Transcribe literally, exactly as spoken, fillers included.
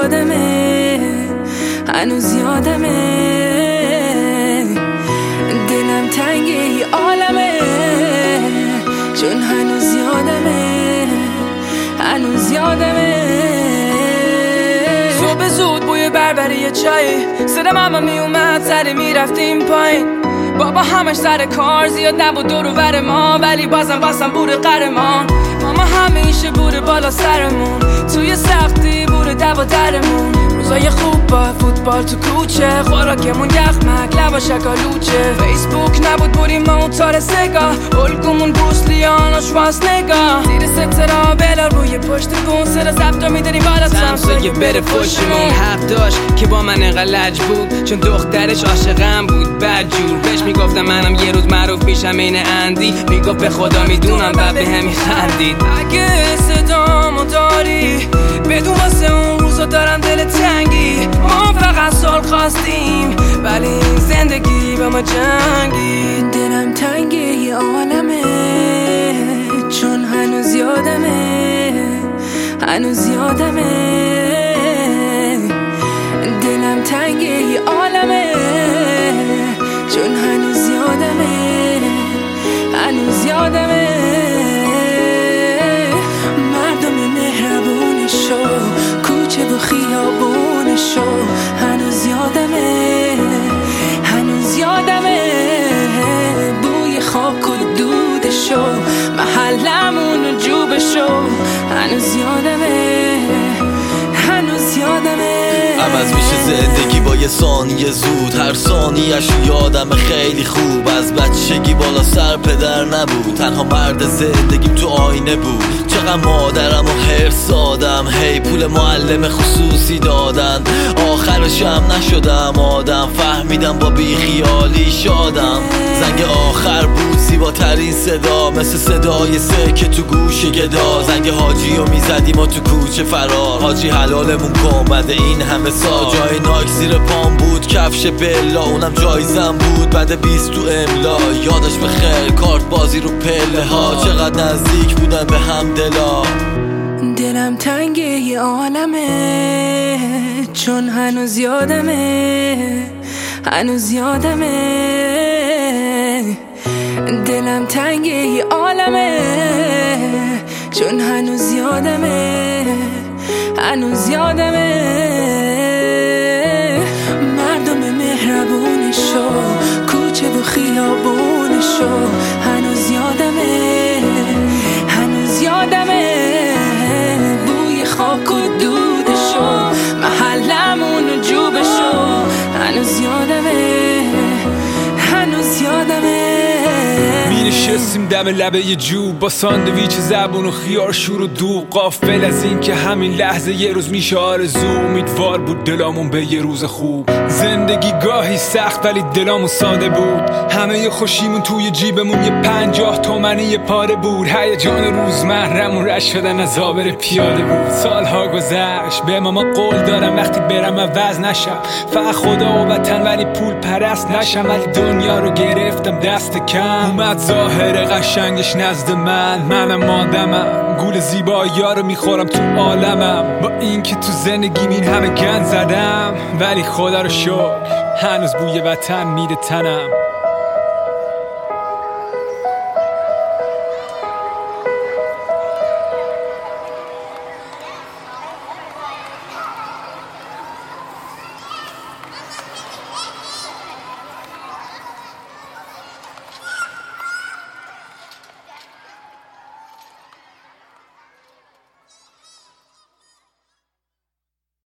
یادمه، هنوز یادمه. دلم تنگ ای عالمه، چون هنوز یادمه، هنوز یادمه. صبح زود بوی بربری چای، صدا ماما می اومد سری میرفتیم پایین. بابا همش سر کار، زیاد نبود دور و بر ما، ولی بازم بازم بود قهرمان. ماما همیشه بود بالا سرمون، توی سختی بود دو درمون. روزای خوب با فوتبال تو کوچه، خوراکمون یخمک لبا شکالوچه. فیسبوک نبود بودیم موتار سگاه، الگومون بوسلیان و شواس نگاه. زیر سترا بلار روی پشت بون، سر زبطا میداریم بالا سمسایه بره پشتمون. حق داشت که با من انقدر لج بود، چون دخترش عاشقم بود بدجور. بهش میگفتم منم یه روز معروف میشم این اندی، میگفت به خدا میدونم بعد به همی خندید. اگه صدامو داری بدون واسه اون روزا دارم دل تنگی. ما فقط سال خواستیم ولی این زندگی به ما جنگی. دلم تنگ یه عالمه، چون هنوز یادمه، هنوز یادمه. دلم تنگ یه عالمه، چون هنوز یادمه، هنوز یادمه. مردم مهربونشو، کوچه و خیابونشو، هنوز یادمه، هنوز یادمه. بوی خاک و دودشو، محلمون و جوبشو، هنوز یادمه، هنوز یادمه. عوض میشه زندگی با یه ثانیه زود، هر ثانیه‌اش یادم خیلی خوب. از بچگی بالا سر پدر نبود، تنها مرد زندگیم تو آینه بود. چقدر مادرم و حرص دادم، هی پول معلم خصوصی دادن. آخرشم نشدم آدم، فهمیدم با بیخیالی شادم. زنگ آخر بود زیباترین صدا، مثل صدای سکه تو گوش گدا. زنگ حاجی رو میزدیم و تو کوچه فرار، حاجی حلالمون کن بعد این همه سال. جای ناک زیر پام بود، کفش بلا اونم جایزم بود بعد بیست تو املا. یادش بخیر کارت بازی رو پله ها، چقدر نزدیک بودن به هم دلا. دلم تنگ یه عالمه، چون هنوز یادمه، هنوز یادمه. دلم تنگ یه عالمه، چون هنوز یادمه، هنوز یادمه. مردم مهربونشو، کوچه و خیابونشو، هنوز یادمه، هنوز یادمه. بوی خاک و دودشو، محلمون و جوبشو، هنوز یادمه، هنوز یادمه. می نشستیم دم لبه یه جوب با ساندویچ زبون و خیار شور و دوغ. غافل از این که همین لحظه یه روز میشه آرزو. امیدوار بود دلامون به یه روز خوب. زندگی گاهی سخت ولی دلامون ساده بود. همه ی خوشیمون توی جیبمون یه پنجاه تومنی یه پاره بود. هیجان روزمرمون رشت شدن از آبر پیاده بود. سالها گذشت به ماما قول دارم وقتی برم عوض نشم، فقط خدا و وطن ولی پول پرست نشم. ولی دنیا رو گرفتم دست کم، اومد ظاهر قشنگش نزد من. منم آدمم، گول زیبایی ها رو میخورم تو عالمم. با این که تو زندگیم این همه گند زدم، ولی خدا رو شکر هنوز بوی وطن میره تنم.